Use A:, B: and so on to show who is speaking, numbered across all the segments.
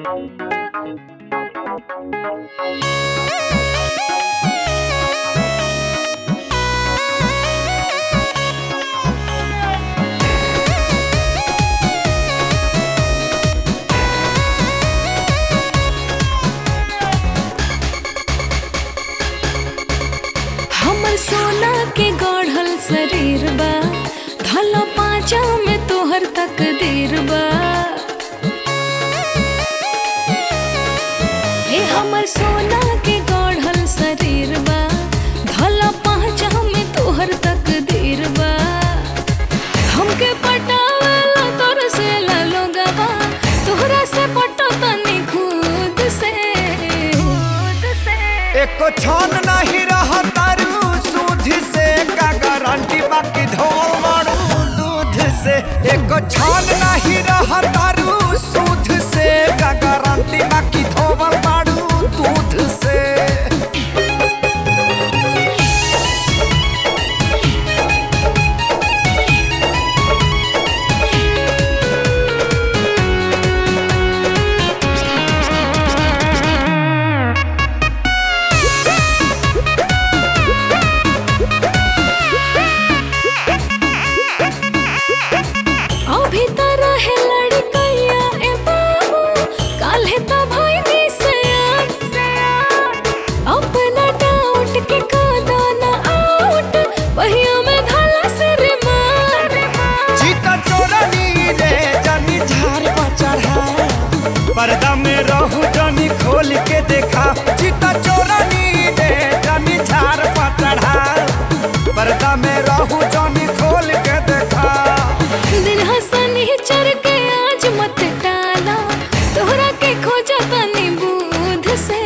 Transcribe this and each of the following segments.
A: हमर सोना के गढ़ल शरीर बा, धला पाँचा में तोहर तकदीर बा। हे हमर सोना के गढ़ल शरीर बा, धला पाँचा में तोहर तकदीर बा। हमके पटावेला तोर से लोगवा, तोहरा से पटो तनी खुद से।
B: एको छान नहीं रहा तारू सूद से, का गारंटी बाकी धोल मारू दूध से। एको छान नहीं रहा तारू सूद से, का गारंटी बाकी धोल मारू दूध से।
A: अभी तो रहे लड़कैया ए बाबू, काल्हे तो भइनी से अपना डाउट के कदा ना आउट, बहिया में धला से रे मार।
B: जीता चोरनी रे जानी झार पर चढ़ा, पर्दा में रहू जानी खोल के देखा। जीता चोरनी रे जानी झार पर चढ़ा, पर्दा में रहू जानी खोल के देखा।
A: दिन हंसनी चढ़ के आज मत टाला, तोहरा के खोजा तनी बूध से।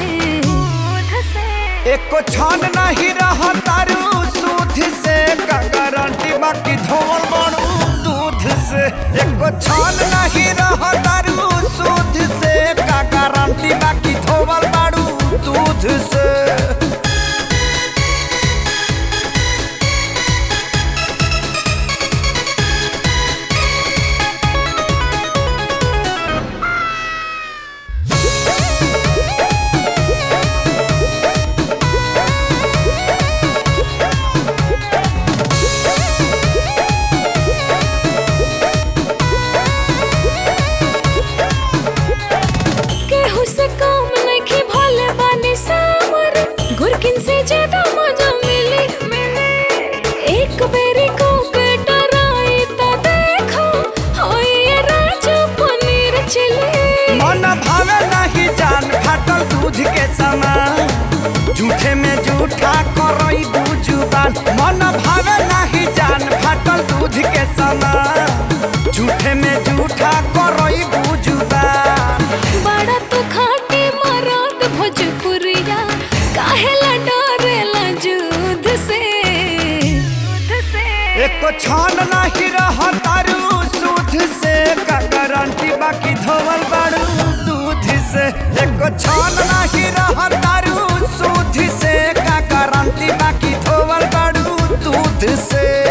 B: एको छान नहीं रहा तारू सूद से, का गारंटी बाकी धोल मारू दूध से। एको छान नहीं रहा तारू सूद से, का गारंटी बाकी धोल मारू दूध से।
A: केहू से कम नइखे भले बानी सावर, गुरकिन से ज्यादा मजा मिली। एक बेरी को के डराई ता देखो, होई ये राजा पनीर चिली।
B: मन भावे नहीं जान फाटल दूध के समान, झूठे में झूठा करई बुजुबान। मन भावे नहीं जान फाटल दूध के समान, झूठे में झूठा करई बुजुबान।
A: बड़ा तो खाटी मराद भोजपुरिया, काहेला डरेला जुद से।
B: एको छान नहीं रहा तारू सूद से, का गारंटी बाकी धोवल बारू दूध से। एको छान नहीं रहा तारू सूद से, का गारंटी बाकी धोवल बारू दूध से।